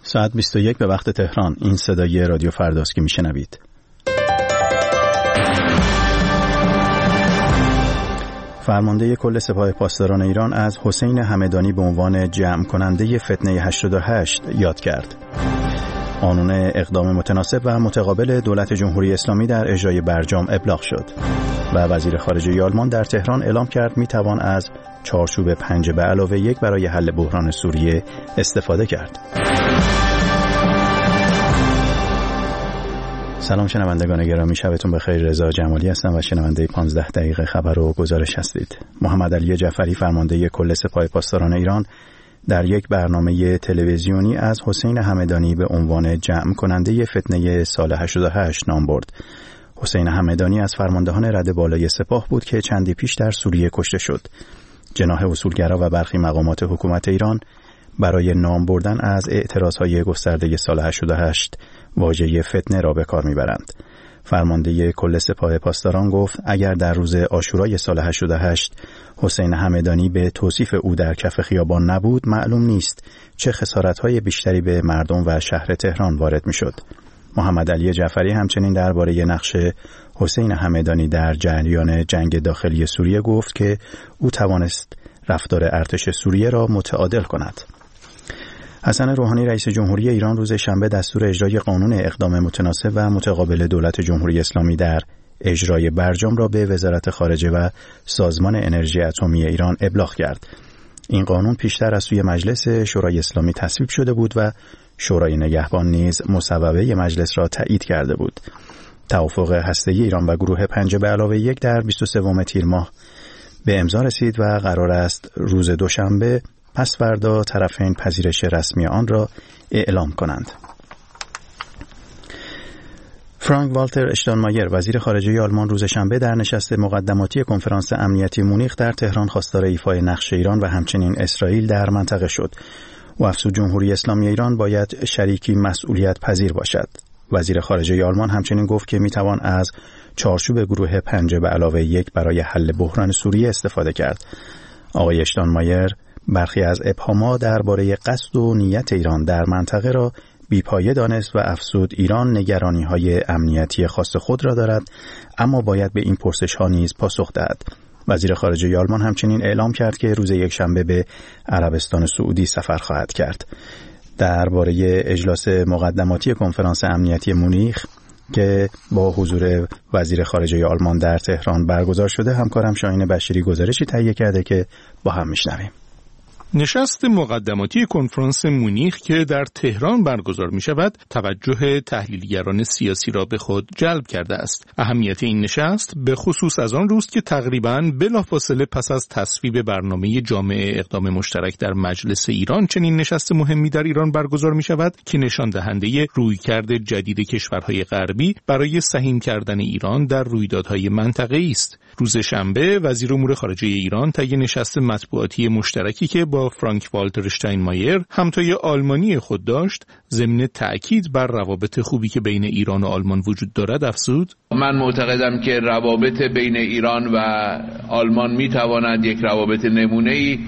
ساعت 21 به وقت تهران. این صدای رادیو فرداست که میشنوید. فرمانده کل سپاه پاسداران ایران از حسین همدانی به عنوان جمع کننده فتنه 88 یاد کرد. قانون اقدام متناسب و متقابل دولت جمهوری اسلامی در اجرای برجام ابلاغ شد و وزیر خارجه آلمان در تهران اعلام کرد میتوان از چارچوب 5+1 برای حل بحران سوریه استفاده کرد. سلام شنوندگان گرامی، شبتون بخیر. رضا جمالی هستم و شنونده 15 دقیقه خبر و گزارش هستید. محمد علی جعفری فرمانده کل سپاه پاسداران ایران در یک برنامه تلویزیونی از حسین همدانی به عنوان جمع کننده فتنه سال 88 نام برد. حسین همدانی از فرماندهان رده بالای سپاه بود که چندی پیش در سوریه کشته شد. جناح اصولگرا و برخی مقامات حکومت ایران برای نام بردن از اعتراضهای گسترده سال 88 واژه فتنه را به کار میبرند. فرمانده کل سپاه پاسداران گفت اگر در روز عاشورای سال 88 حسین همدانی به توصیف او در کف خیابان نبود، معلوم نیست چه خسارت‌های بیشتری به مردم و شهر تهران وارد میشد. محمد علی جعفری همچنین درباره نقش حسین همدانی در جریان جنگ داخلی سوریه گفت که او توانست رفتار ارتش سوریه را متعادل کند. حسن روحانی رئیس جمهوری ایران روز شنبه دستور اجرای قانون اقدام متناسب و متقابل دولت جمهوری اسلامی در اجرای برجام را به وزارت خارجه و سازمان انرژی اتمی ایران ابلاغ کرد. این قانون پیشتر از سوی مجلس شورای اسلامی تصویب شده بود و شورای نگهبان نیز مصوبه مجلس را تایید کرده بود. توافق هسته‌ای ایران و گروه 5+1 در 23 تیر ماه به امضا رسید و قرار است روز دوشنبه پس فردا طرفین پذیرش رسمی آن را اعلام کنند. فرانک والتر اشتاینمایر وزیر خارجه آلمان روز شنبه در نشست مقدماتی کنفرانس امنیتی مونیخ در تهران خواستار ایفای نقش ایران و همچنین اسرائیل در منطقه شد. او افزود جمهوری اسلامی ایران باید شریکی مسئولیت پذیر باشد. وزیر خارجه آلمان همچنین گفت که میتوان از چارچوب گروه 5+1 برای حل بحران سوریه استفاده کرد. آقای اشتاینمایر برخی از ابهامات درباره قصد و نیت ایران در منطقه را بی‌پایه دانست و افزود ایران نگرانی‌های امنیتی خاص خود را دارد، اما باید به این پرسش‌ها نیز پاسخ دهد. وزیر خارجه آلمان همچنین اعلام کرد که روز یکشنبه به عربستان سعودی سفر خواهد کرد. درباره اجلاس مقدماتی کنفرانس امنیتی مونیخ که با حضور وزیر خارجه آلمان در تهران برگزار شده، همکارم شاهین بشیری گزارشی تهیه کرده که با هم میشنویم. نشست مقدماتی کنفرانس مونیخ که در تهران برگزار می شود، توجه تحلیلگران سیاسی را به خود جلب کرده است. اهمیت این نشست به خصوص از آن روست که تقریباً بلافاصله پس از تصویب برنامه جامع اقدام مشترک در مجلس ایران، چنین نشست مهمی در ایران برگزار می شود که نشان دهنده رویکرد جدید کشورهای غربی برای سهیم کردن ایران در رویدادهای منطقه‌ای است. روز شنبه وزیر امور خارجه ایران طی نشست مطبوعاتی مشترکی که با فرانک والتر اشتاینمایر همتای آلمانی خود داشت، ضمن تأکید بر روابط خوبی که بین ایران و آلمان وجود دارد افزود: من معتقدم که روابط بین ایران و آلمان میتواند یک روابط نمونه‌ای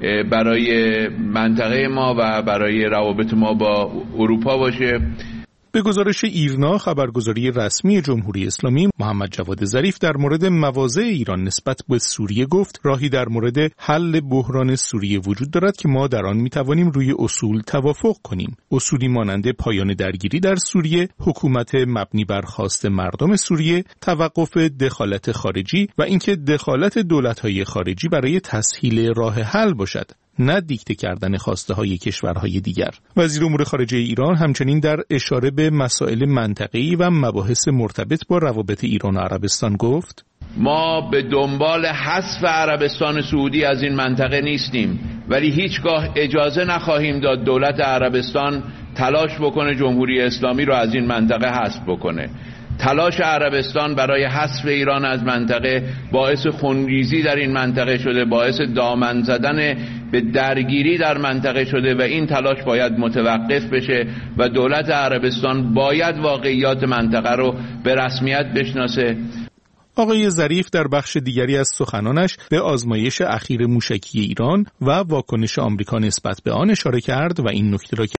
برای منطقه ما و برای روابط ما با اروپا باشه. به گزارش ایرنا، خبرگزاری رسمی جمهوری اسلامی، محمد جواد ظریف در مورد مواضع ایران نسبت به سوریه گفت راهی در مورد حل بحران سوریه وجود دارد که ما در آن میتوانیم روی اصول توافق کنیم. اصولی مانند پایان درگیری در سوریه، حکومت مبنی بر خواست مردم سوریه، توقف دخالت خارجی و اینکه دخالت دولت‌های خارجی برای تسهیل راه حل باشد، نه دیکته کردن خواسته های کشورهای دیگر. وزیر امور خارجه ایران همچنین در اشاره به مسائل منطقه‌ای و مباحث مرتبط با روابط ایران و عربستان گفت: ما به دنبال حذف عربستان سعودی از این منطقه نیستیم، ولی هیچگاه اجازه نخواهیم داد دولت عربستان تلاش بکنه جمهوری اسلامی رو از این منطقه حذف بکنه. تلاش عربستان برای حذف ایران از منطقه باعث خونریزی در این منطقه شده، باعث دامن زدن به درگیری در منطقه شده و این تلاش باید متوقف بشه و دولت عربستان باید واقعیات منطقه رو به رسمیت بشناسه. آقای ظریف در بخش دیگری از سخنانش به آزمایش اخیر موشکی ایران و واکنش آمریکا نسبت به آن اشاره کرد و این نکته را که